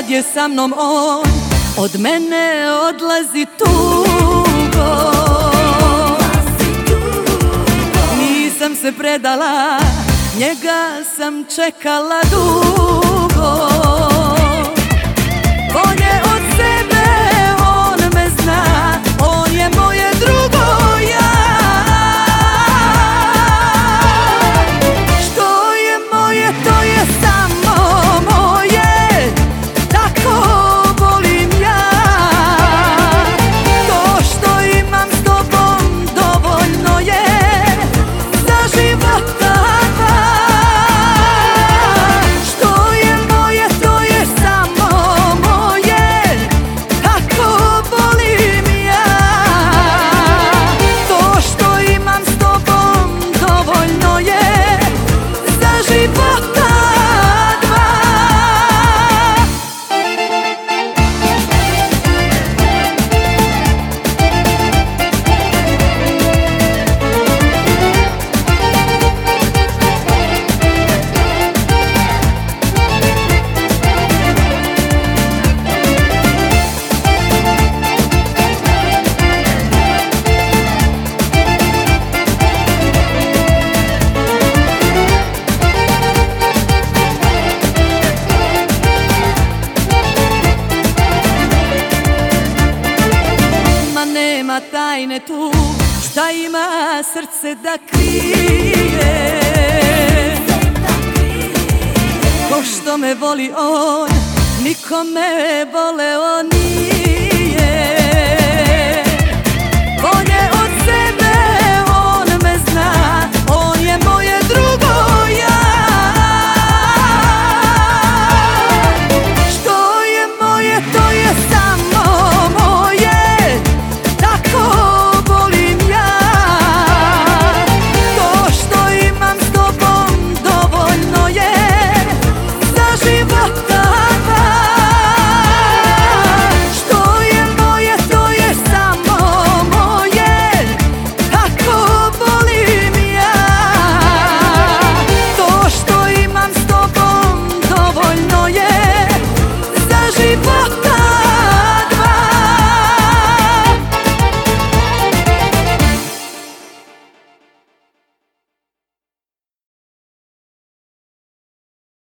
kad je sa mnom on, od mene odlazi tugo. Nisam se predala, njega sam čekala dugo. Bolje od sebe on me zna, on je moje drugo ja. Što je moje, to je samo moje, tako volim ja. To što imam s tobom dovoljno je za života dva. Što je moje, to je samo moje, tako volim ja. To što imam s tobom dovoljno je za života dva. Nema tajne tu, šta ima srce da krije. Ko što me voli on, nikome voleo nije.